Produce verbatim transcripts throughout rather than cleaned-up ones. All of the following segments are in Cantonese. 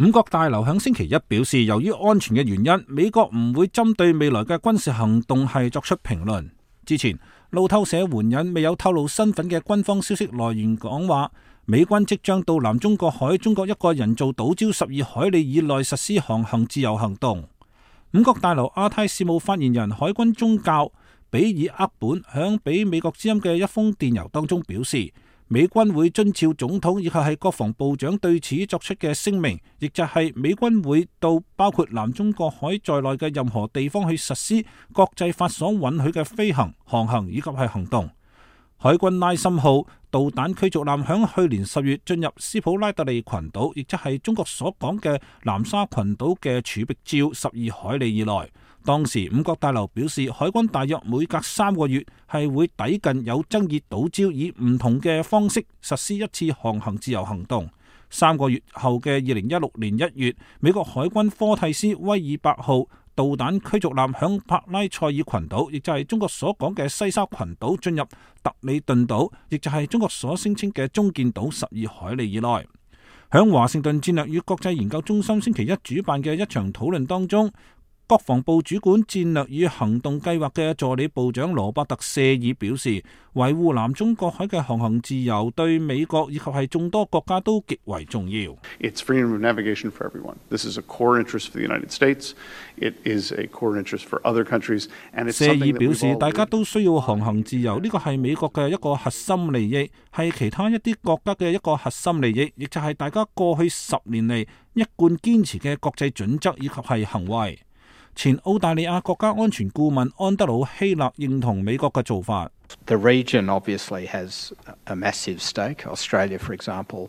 五角大樓響星期一表示，由於安全嘅原因，美國唔會針對未來嘅軍事行動係作出評論。之前路透社援引未有透露身份嘅軍方消息來源講話，美軍即將到南中國海中國一個人造島礁十二海里以內實施航行自由行動。五角大樓亞太事務發言人海軍中校比爾厄本響俾美國之音嘅一封電郵當中表示，美軍會遵照總統以及係國防部長對此作出嘅聲明，亦就係美軍會到包括南中國海在內嘅任何地方去實施國際法所允許嘅飛行、航行以及係行動。海軍拉森號導彈驅逐艦響去年十月進入斯普拉特利群島，亦即係中國所講嘅南沙群島嘅儲備礁十二海里以內。當時五角大樓表示，海軍大約每隔三個月係會抵近有爭議島礁，以唔同嘅方式實施一次航行自由行動。三個月後嘅二零一六年一月，美國海軍科蒂斯威爾伯號導彈驅逐艦響帕拉塞爾群島，亦就係中國所講嘅西沙群島進入特里頓島，亦就係中國所聲稱嘅中建島十二海里以內。響華盛頓戰略與國際研究中心星期一主辦嘅一場討論當中，國防部主管戰略與行動計劃嘅助理部長羅伯特謝爾表示，維護南中國海嘅航行自由對美國以及係眾多國家都極為重要。 It's freedom of navigation for everyone. This is a core interest for the United States. It is a core interest for other countries. And it's something that we've all... 謝爾表示，大家都需要航行自由，呢個係美國嘅一個核心利益，係其他一啲國家嘅一個核心利益，亦就係大家過去十年嚟一貫堅持嘅國際準則以及係行為。前澳大利亞國家安全顧問安德魯希勒認同美國嘅做法。 The region obviously has a massive stake. Australia, for example,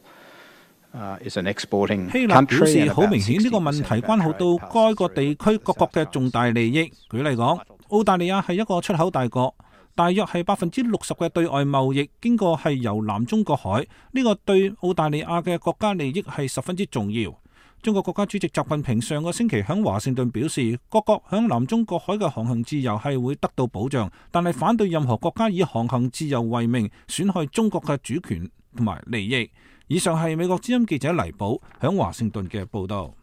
uh, is an exporting country. 希勒表示，好明顯呢個問題關係到該個地區各國嘅重大利益。舉例講，澳大利亞係一個出口大國，大約係百分之六十嘅對外貿易經過係由南中國海，呢個對澳大利亞嘅國家利益係十分之重要。中國國家主席習近平上個星期喺華盛頓表示，各國喺南中國海嘅航行自由係會得到保障，但係反對任何國家以航行自由為名損害中國嘅主權同埋利益。以上係美國之音記者黎寶喺華盛頓嘅報道。